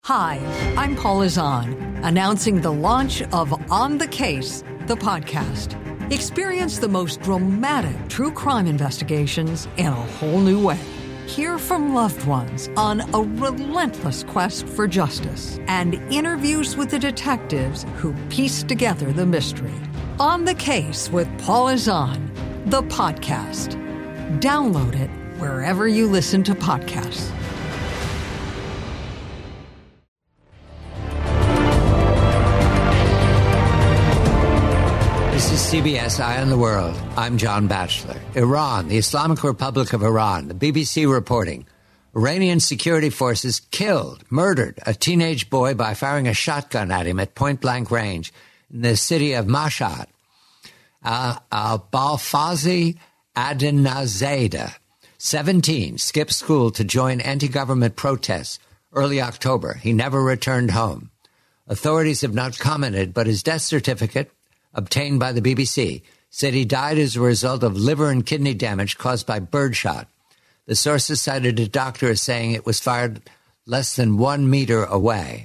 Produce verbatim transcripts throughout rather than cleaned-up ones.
Hi, I'm Paula Zahn, announcing the launch of On the Case, the podcast. Experience the most dramatic true crime investigations in a whole new way. Hear from loved ones on a relentless quest for justice and interviews with the detectives who piece together the mystery. On the Case with Paula Zahn, the podcast. Download it wherever you listen to podcasts. This is C B S Eye on the World. I'm John Batchelor. Iran, the Islamic Republic of Iran, the B B C reporting. Iranian security forces killed, murdered a teenage boy by firing a shotgun at him at point-blank range in the city of Mashhad. Uh, Al-Balfazi Adnazadeh, seventeen, skipped school to join anti-government protests early October. He never returned home. Authorities have not commented, but his death certificate, obtained by the B B C, said he died as a result of liver and kidney damage caused by birdshot. The sources cited a doctor as saying it was fired less than one meter away.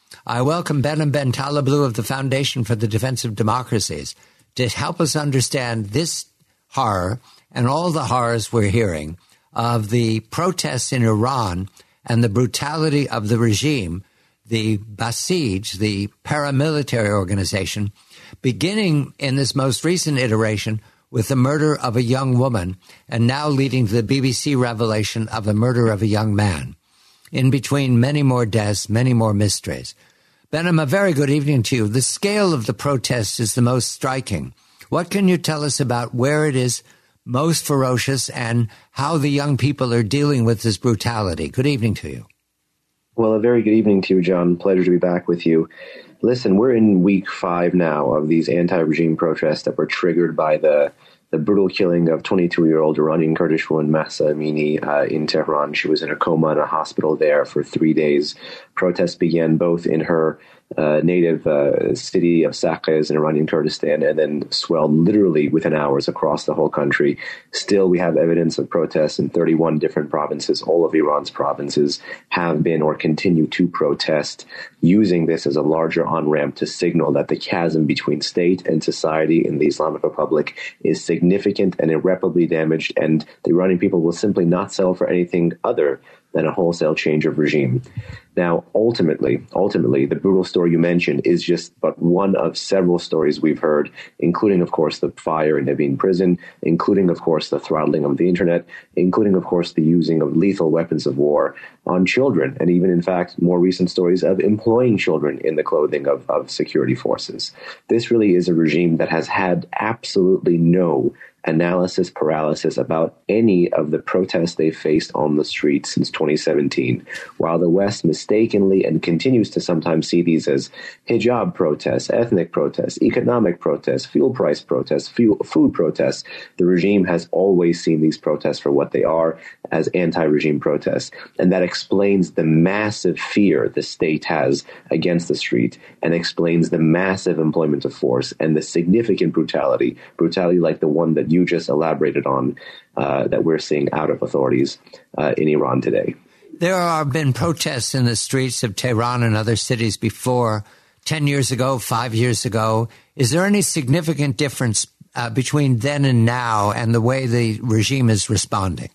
I welcome Behnam Ben Taleblu of the Foundation for the Defense of Democracies to help us understand this horror and all the horrors we're hearing of the protests in Iran and the brutality of the regime, the Basij, the paramilitary organization, beginning in this most recent iteration with the murder of a young woman and now leading to the B B C revelation of the murder of a young man. In between, many more deaths, many more mysteries. Behnam, a very good evening to you. The scale of the protests is the most striking. What can you tell us about where it is most ferocious and how the young people are dealing with this brutality? Good evening to you. Well, a very good evening to you, John. Pleasure to be back with you. Listen, we're in week five now of these anti-regime protests that were triggered by the the brutal killing of twenty-two-year-old Iranian Kurdish woman Mahsa Amini uh, in Tehran. She was in a coma in a hospital there for three days. Protests began both in her uh, native uh, city of Saqqez in Iranian Kurdistan and then swelled literally within hours across the whole country. Still, we have evidence of protests in thirty-one different provinces. All of Iran's provinces have been or continue to protest, using this as a larger on-ramp to signal that the chasm between state and society in the Islamic Republic is significant and irreparably damaged, and the Iranian people will simply not settle for anything other than a wholesale change of regime. Now, ultimately, ultimately, the brutal story you mentioned is just but one of several stories we've heard, including, of course, the fire in Evin prison, including, of course, the throttling of the internet, including, of course, the using of lethal weapons of war on children, and even, in fact, more recent stories of employing children in the clothing of, of security forces. This really is a regime that has had absolutely no analysis paralysis about any of the protests they faced on the streets since twenty seventeen. While the West mistakenly and continues to sometimes see these as hijab protests, ethnic protests, economic protests, fuel price protests, fuel, food protests, the regime has always seen these protests for what they are, as anti-regime protests. And that explains the massive fear the state has against the street and explains the massive employment of force and the significant brutality, brutality like the one that you just elaborated on, uh, that we're seeing out of authorities uh, in Iran today. There have been protests in the streets of Tehran and other cities before, ten years ago, five years ago. Is there any significant difference uh, between then and now and the way the regime is responding?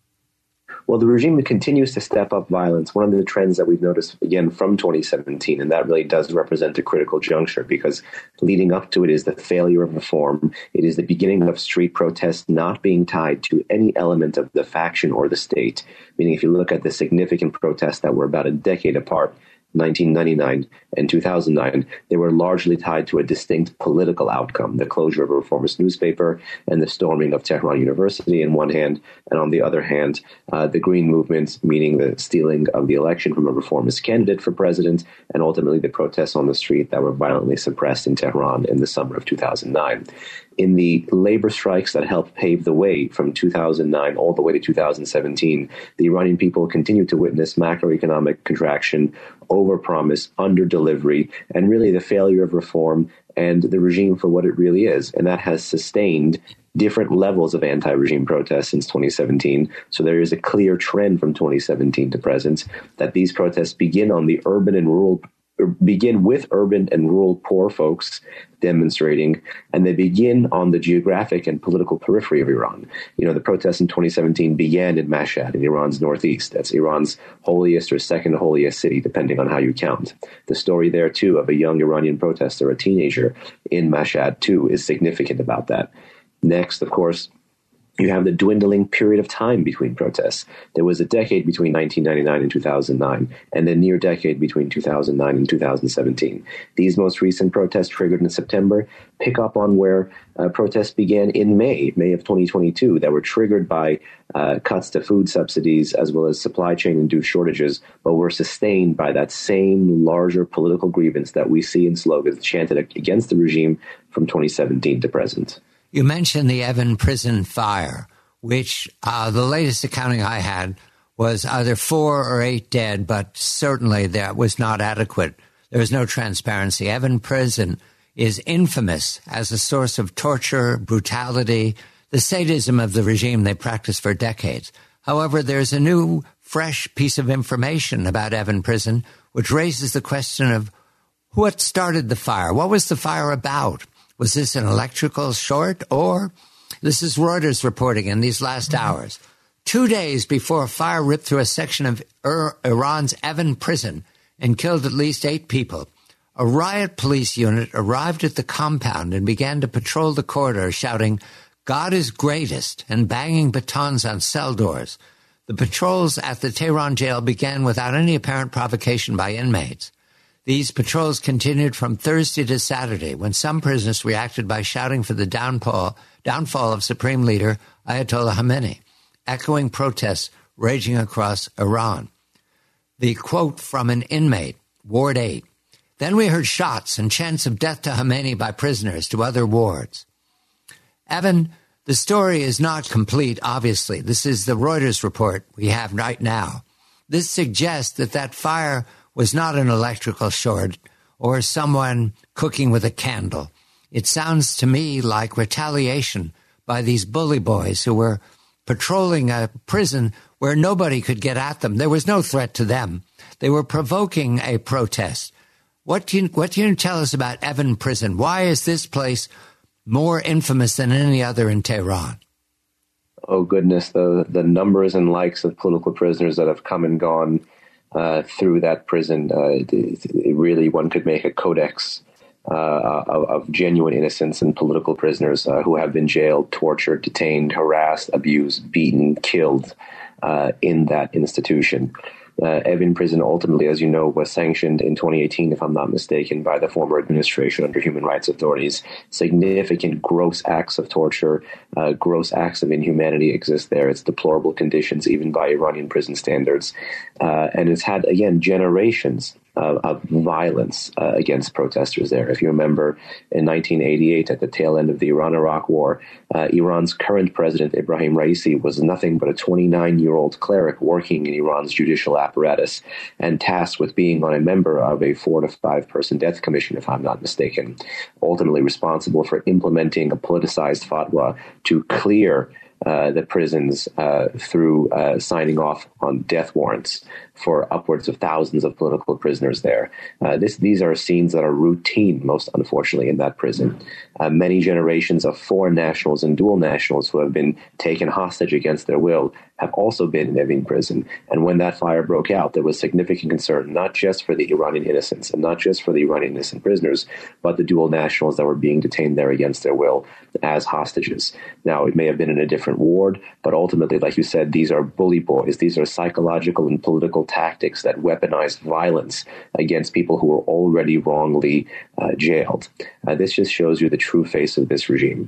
Well, the regime continues to step up violence. One of the trends that we've noticed, again, from twenty seventeen, and that really does represent a critical juncture because leading up to it is the failure of reform. It is the beginning of street protests not being tied to any element of the faction or the state. Meaning, if you look at the significant protests that were about a decade apart, nineteen ninety-nine and two thousand nine, they were largely tied to a distinct political outcome, the closure of a reformist newspaper and the storming of Tehran University on one hand, and on the other hand, uh, the Green Movement, meaning the stealing of the election from a reformist candidate for president, and ultimately the protests on the street that were violently suppressed in Tehran in the summer of two thousand nine. In the labor strikes that helped pave the way from two thousand nine all the way to two thousand seventeen, the Iranian people continued to witness macroeconomic contraction, overpromise, underdelivery, and really the failure of reform and the regime for what it really is. And that has sustained different levels of anti-regime protests since twenty seventeen. So there is a clear trend from twenty seventeen to present that these protests begin on the urban and rural begin with urban and rural poor folks demonstrating, and they begin on the geographic and political periphery of Iran. You know, the protests in twenty seventeen began in Mashhad in Iran's northeast. That's Iran's holiest or second holiest city, depending on how you count. The story there, too, of a young Iranian protester, a teenager in Mashhad, too, is significant about that. Next, of course, you have the dwindling period of time between protests. There was a decade between nineteen ninety-nine and two thousand nine, and a near decade between two thousand nine and two thousand seventeen. These most recent protests triggered in September pick up on where uh, protests began in May, May of twenty twenty-two, that were triggered by uh, cuts to food subsidies as well as supply chain-induced shortages, but were sustained by that same larger political grievance that we see in slogans chanted against the regime from twenty seventeen to present. You mentioned the Evin prison fire, which uh, the latest accounting I had was either four or eight dead, but certainly that was not adequate. There was no transparency. Evin prison is infamous as a source of torture, brutality, the sadism of the regime they practiced for decades. However, there's a new, fresh piece of information about Evin prison, which raises the question of what started the fire? What was the fire about? Was this an electrical short, or this is Reuters reporting in these last hours? Two days before a fire ripped through a section of Ur- Iran's Evin prison and killed at least eight people, a riot police unit arrived at the compound and began to patrol the corridor, shouting, "God is greatest," and banging batons on cell doors. The patrols at the Tehran jail began without any apparent provocation by inmates. These patrols continued from Thursday to Saturday, when some prisoners reacted by shouting for the downfall, downfall of Supreme Leader Ayatollah Khamenei, echoing protests raging across Iran. The quote from an inmate, Ward eight, "Then we heard shots and chants of death to Khamenei by prisoners to other wards." Evan, the story is not complete, obviously. This is the Reuters report we have right now. This suggests that that fire was not an electrical short or someone cooking with a candle. It sounds to me like retaliation by these bully boys who were patrolling a prison where nobody could get at them. There was no threat to them. They were provoking a protest. What can you, what can you tell us about Evin prison? Why is this place more infamous than any other in Tehran? Oh, goodness, the, the numbers and likes of political prisoners that have come and gone Uh, through that prison, uh, it, it really, one could make a codex uh, of, of genuine innocents and political prisoners uh, who have been jailed, tortured, detained, harassed, abused, beaten, killed uh, in that institution. Uh, Evin prison ultimately, as you know, was sanctioned in twenty eighteen, if I'm not mistaken, by the former administration under human rights authorities. Significant gross acts of torture, uh, gross acts of inhumanity exist there. It's deplorable conditions, even by Iranian prison standards. Uh, and it's had, again, generations of, of violence uh, against protesters there. If you remember, in nineteen eighty-eight, at the tail end of the Iran-Iraq War, uh, Iran's current president, Ibrahim Raisi, was nothing but a twenty-nine-year-old cleric working in Iran's judicial apparatus and tasked with being on a member of a four to five person death commission, if I'm not mistaken, ultimately responsible for implementing a politicized fatwa to clear Uh, the prisons uh, through uh, signing off on death warrants for upwards of thousands of political prisoners there. Uh, this, these are scenes that are routine, most unfortunately, in that prison. Uh, many generations of foreign nationals and dual nationals who have been taken hostage against their will have also been in Evin prison. And when that fire broke out, there was significant concern, not just for the Iranian innocents and not just for the Iranian innocent prisoners, but the dual nationals that were being detained there against their will as hostages. Now, it may have been in a different ward, but ultimately, like you said, these are bully boys. These are psychological and political tactics that weaponized violence against people who were already wrongly uh, jailed. Uh, this just shows you the true face of this regime.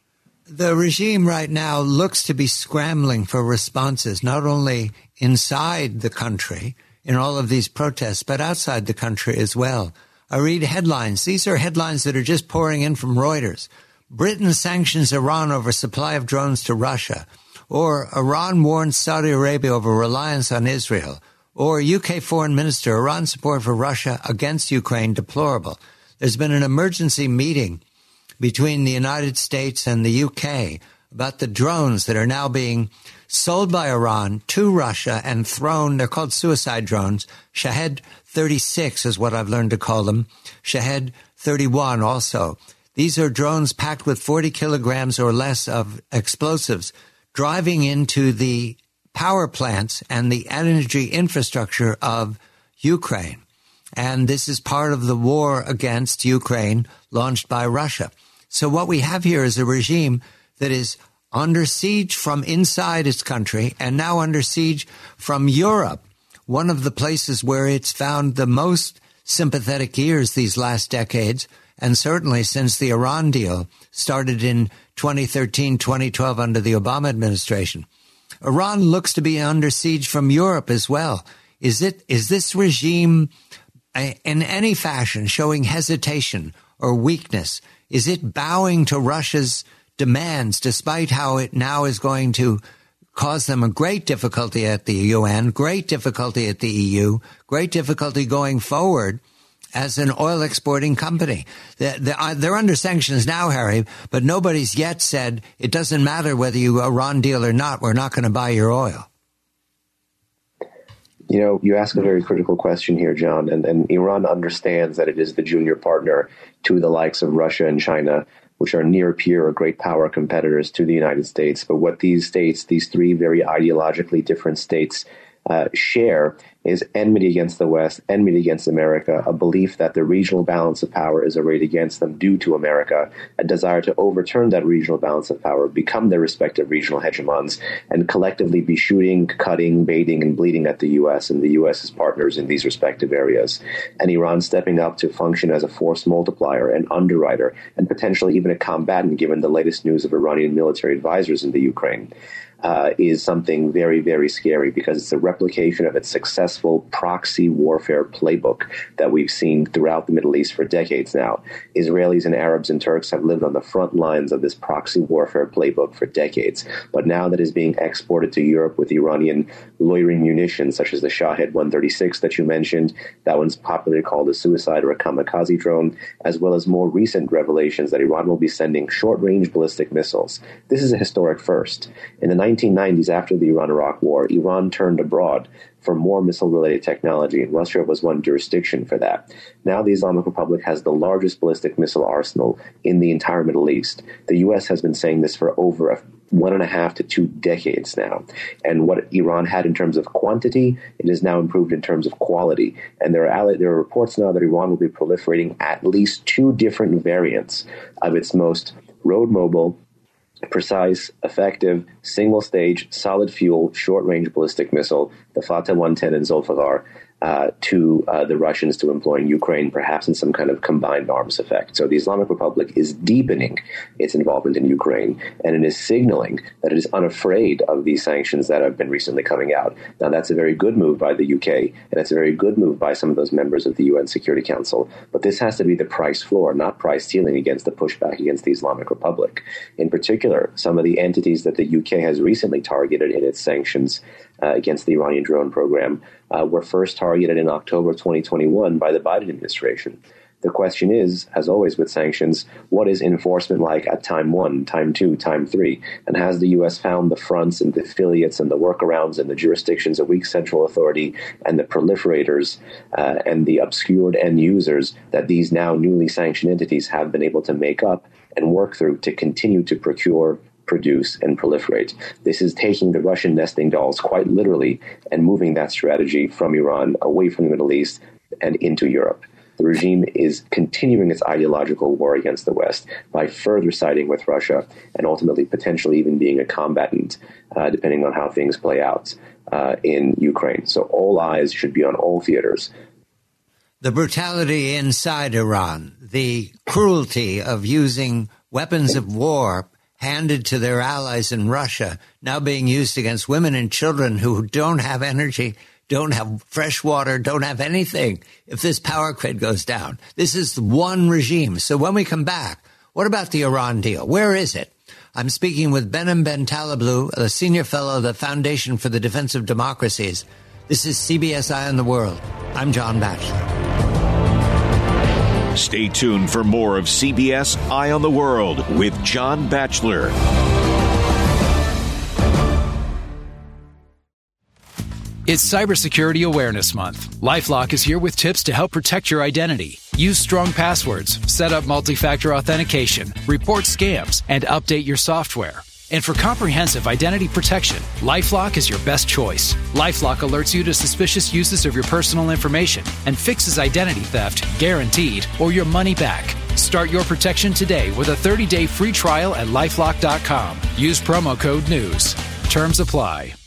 The regime right now looks to be scrambling for responses, not only inside the country in all of these protests, but outside the country as well. I read headlines. These are headlines that are just pouring in from Reuters. Britain sanctions Iran over supply of drones to Russia. Or Iran warns Saudi Arabia over reliance on Israel. Or U K Foreign Minister, Iran support for Russia against Ukraine deplorable. There's been an emergency meeting between the United States and the U K about the drones that are now being sold by Iran to Russia and thrown. They're called suicide drones. Shahed thirty-six is what I've learned to call them. Shahed thirty-one also. These are drones packed with forty kilograms or less of explosives, driving into the power plants and the energy infrastructure of Ukraine. And this is part of the war against Ukraine launched by Russia. So what we have here is a regime that is under siege from inside its country and now under siege from Europe, one of the places where it's found the most sympathetic ears these last decades, and certainly since the Iran deal started in twenty thirteen, twenty twelve under the Obama administration. Iran looks to be under siege from Europe as well. Is it, is this regime in any fashion showing hesitation or weakness? Is it bowing to Russia's demands, despite how it now is going to cause them a great difficulty at the U N, great difficulty at the E U, great difficulty going forward as an oil exporting company? They're, they're under sanctions now, Harry, but nobody's yet said it doesn't matter whether you Iran deal or not, we're not going to buy your oil. You know, you ask a very critical question here, John, and, and Iran understands that it is the junior partner to the likes of Russia and China, which are near peer or great power competitors to the United States. But what these states, these three very ideologically different states, uh, share is enmity against the West, enmity against America, a belief that the regional balance of power is arrayed against them due to America, a desire to overturn that regional balance of power, become their respective regional hegemons, and collectively be shooting, cutting, baiting, and bleeding at the U S and the US's partners in these respective areas. And Iran stepping up to function as a force multiplier, an underwriter, and potentially even a combatant, given the latest news of Iranian military advisors in the Ukraine. Uh, is something very, very scary, because it's a replication of its successful proxy warfare playbook that we've seen throughout the Middle East for decades now. Israelis and Arabs and Turks have lived on the front lines of this proxy warfare playbook for decades. But now that is being exported to Europe with Iranian loitering munitions, such as the Shahed one thirty-six that you mentioned, that one's popularly called a suicide or a kamikaze drone, as well as more recent revelations that Iran will be sending short-range ballistic missiles. This is a historic first. In the nineteen nineties, after the Iran-Iraq War, Iran turned abroad for more missile-related technology, and Russia was one jurisdiction for that. Now the Islamic Republic has the largest ballistic missile arsenal in the entire Middle East. The U S has been saying this for over a one and a half to two decades now. And what Iran had in terms of quantity, it is now improved in terms of quality. And there are, there are reports now that Iran will be proliferating at least two different variants of its most road-mobile, precise, effective, single-stage, solid-fuel, short-range ballistic missile, the Fateh one ten and Zulfiqar, uh, to uh, the Russians to employ in Ukraine, perhaps in some kind of combined arms effect. So the Islamic Republic is deepening its involvement in Ukraine, and it is signaling that it is unafraid of these sanctions that have been recently coming out. Now, that's a very good move by the U K, and it's a very good move by some of those members of the U N Security Council. But this has to be the price floor, not price ceiling against the pushback against the Islamic Republic. In particular, some of the entities that the U K has recently targeted in its sanctions uh, against the Iranian drone program uh, were first targeted in October twenty twenty-one by the Biden administration. The question is, as always with sanctions, what is enforcement like at time one, time two, time three? And has the U S found the fronts and the affiliates and the workarounds and the jurisdictions of weak central authority and the proliferators uh, and the obscured end users that these now newly sanctioned entities have been able to make up and work through to continue to procure, produce, and proliferate? This is taking the Russian nesting dolls quite literally and moving that strategy from Iran away from the Middle East and into Europe. The regime is continuing its ideological war against the West by further siding with Russia and ultimately potentially even being a combatant, uh, depending on how things play out uh, in Ukraine. So all eyes should be on all theaters. The brutality inside Iran, the cruelty of using weapons of war handed to their allies in Russia, now being used against women and children who don't have energy, don't have fresh water, don't have anything if this power grid goes down. This is one regime. So when we come back, what about the Iran deal? Where is it? I'm speaking with Behnam Bentaleblu, a senior fellow of the Foundation for the Defense of Democracies. This is C B S Eye on the World. I'm John Batchelor. Stay tuned for more of C B S Eye on the World with John Batchelor. It's Cybersecurity Awareness Month. LifeLock is here with tips to help protect your identity. Use strong passwords, set up multi-factor authentication, report scams, and update your software. And for comprehensive identity protection, LifeLock is your best choice. LifeLock alerts you to suspicious uses of your personal information and fixes identity theft, guaranteed, or your money back. Start your protection today with a thirty-day free trial at LifeLock dot com. Use promo code NEWS. Terms apply.